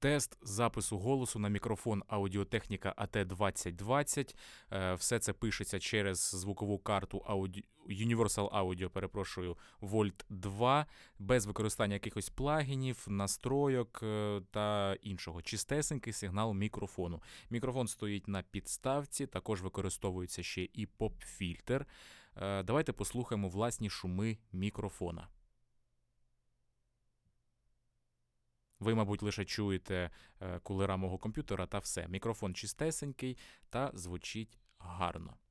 Тест запису голосу на мікрофон Audio-Technica AT2020. Все це пишеться через звукову карту Universal Audio, Volt 2, без використання якихось плагінів, настройок та іншого. Чистесенький сигнал мікрофону. Мікрофон стоїть на підставці, також використовується ще і поп-фільтр. Давайте послухаємо власні шуми мікрофона. Ви, мабуть, лише чуєте кулера мого комп'ютера та все. Мікрофон чистесенький та звучить гарно.